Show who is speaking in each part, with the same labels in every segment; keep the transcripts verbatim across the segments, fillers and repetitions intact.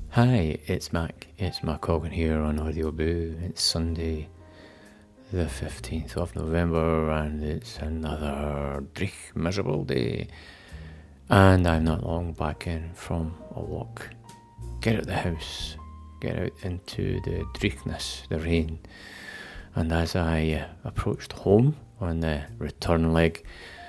Speaker 1: Hi, it's Mac. It's Mac Hogan here on Audio Boo. It's Sunday, the fifteenth of November, and it's another dreich miserable day. And I'm not long back in from a walk. Get out the house, get out into the dreichness, the rain. And as I uh, approached home on the return leg,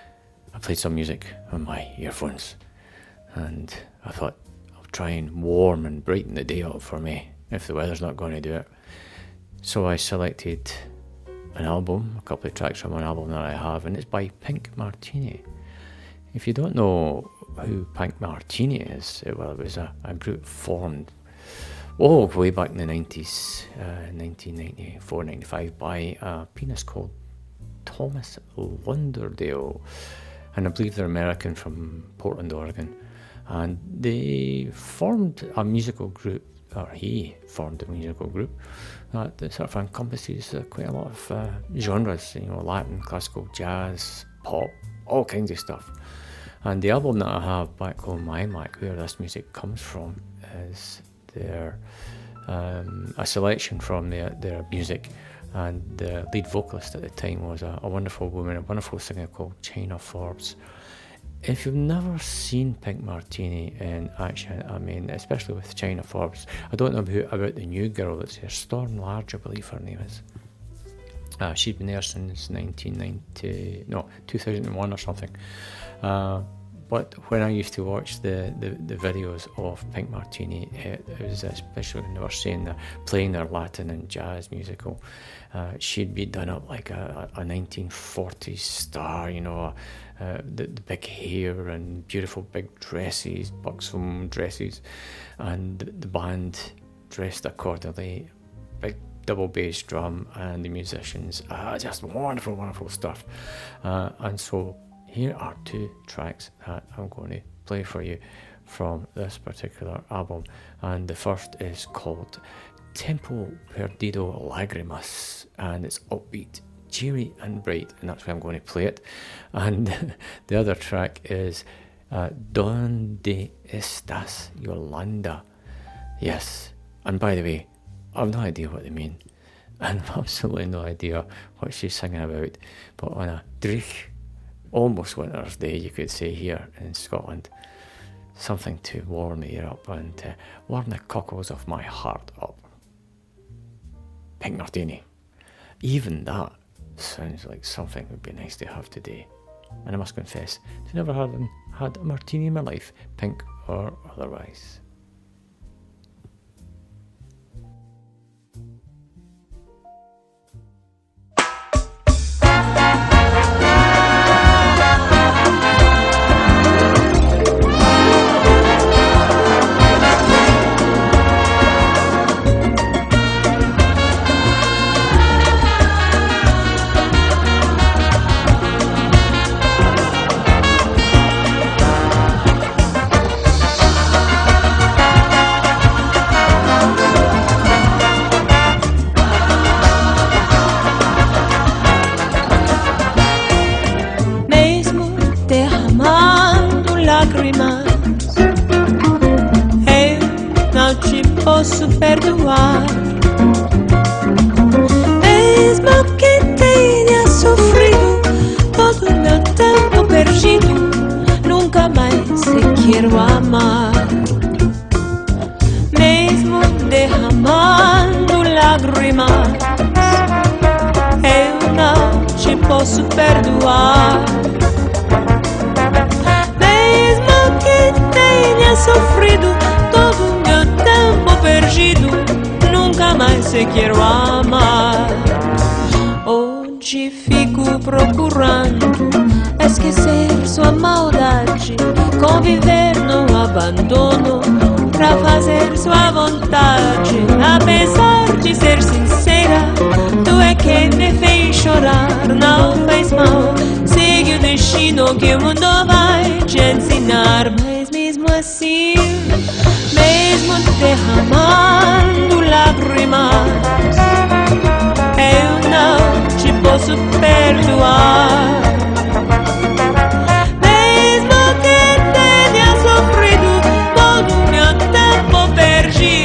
Speaker 1: I played some music on my earphones. And I thought, try and warm and brighten the day up for me if the weather's not going to do it. So I selected an album, a couple of tracks from an album that I have, and it's by Pink Martini. If you don't know who Pink Martini is, it, well, it was a, a group formed oh way back in the nineties, uh, nineteen ninety-four ninety-five, by a pianist called Thomas Lauderdale, and I believe they're American from Portland, Oregon. And they formed a musical group, or he formed a musical group that, that sort of encompasses uh, quite a lot of uh, genres, you know, Latin, classical, jazz, pop, all kinds of stuff. And the album that I have back home, my iMac, where this music comes from, is their um, a selection from their, their music. And the lead vocalist at the time was a, a wonderful woman, a wonderful singer called China Forbes. If you've never seen Pink Martini in action, I mean, especially with China Forbes, I don't know about, about the new girl that's here, Storm Large, I believe her name is. Uh, she'd been there since nineteen ninety, no, two thousand one or something. Uh, but when I used to watch the, the, the videos of Pink Martini, it, it was especially when they were saying they're playing their Latin and jazz musical, uh, she'd be done up like a, a nineteen forties star, you know, uh, the, the big hair and beautiful big dresses, buxom dresses, and the, the band dressed accordingly, big double bass drum, and the musicians, uh, just wonderful, wonderful stuff. Uh, and so here are two tracks that I'm going to play for you from this particular album. And the first is called Tempo Perdido Lagrimas, and it's upbeat, cheery and bright, and that's why I'm going to play it. And the other track is uh, Donde Estás, Yolanda? Yes, and by the way, I've no idea what they mean, and I've absolutely no idea what she's singing about, but on a dreich, almost winter's day, you could say, here in Scotland, something to warm the air up and to warm the cockles of my heart up. Pink Martini. Even that sounds like something would be nice to have today. And I must confess, I've never had, had a martini in my life, pink or otherwise.
Speaker 2: Posso perdoar, mesmo que tenha sofrido todo o meu tempo perdido, nunca mais te quero amar. Mesmo derramando lágrimas, eu não te posso perdoar. Mesmo que tenha sofrido todo o meu tempo perdido, nunca mais te quero amar. Onde fico procurando esquecer sua maldade, conviver no abandono pra fazer sua vontade. Apesar de ser sincera, tu é quem me fez chorar. Não faz mal, segue o destino que o mundo vai te ensinar. Mas mesmo assim, mesmo derramando lágrimas, eu não te posso perdoar. Mesmo que tenha sofrido todo o meu tempo perdido,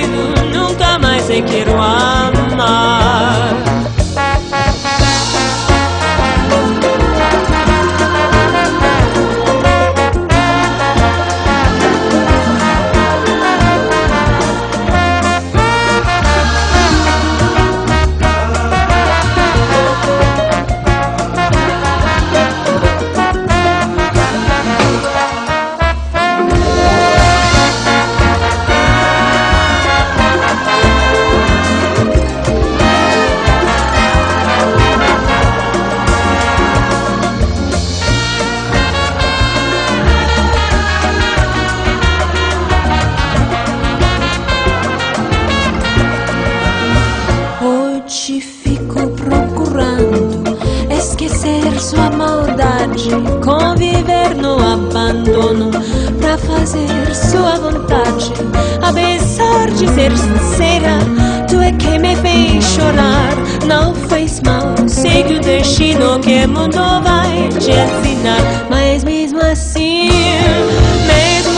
Speaker 2: ser sua vontade, apesar de ser sincera, tu é que me fez chorar. Não fez mal, sei que o destino que o mundo vai te ensinar. Mas mesmo assim, mesmo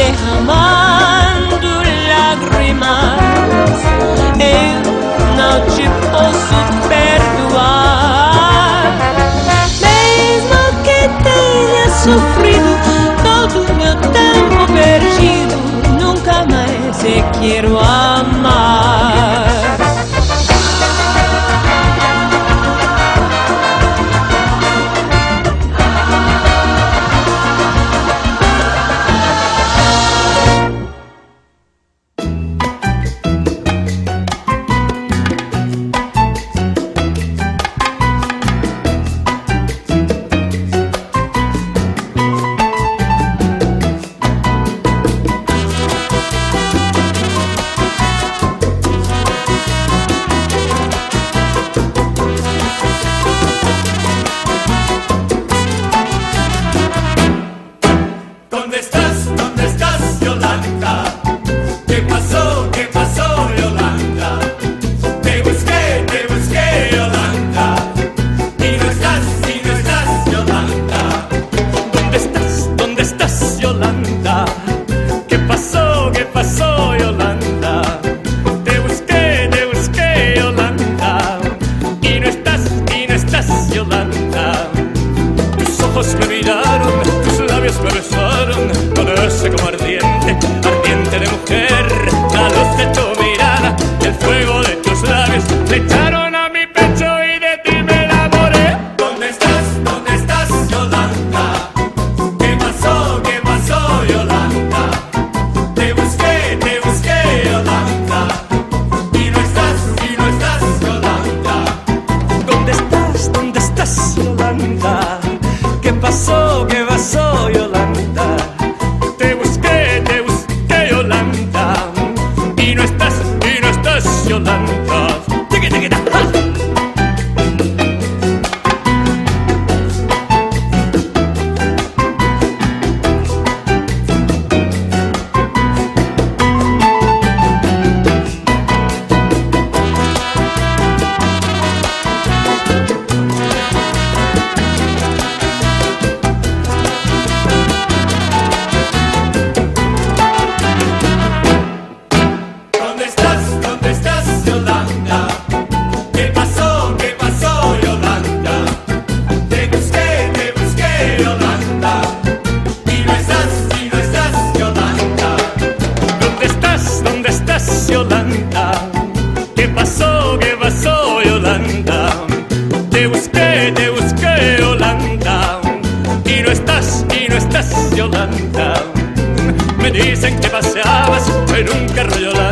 Speaker 2: derramando lágrimas, eu não te posso perdoar. Mesmo que tenha sofrido todo o meu tempo perdido, nunca mais te quero amar.
Speaker 3: Me dicen que paseabas en un carro Yolanda.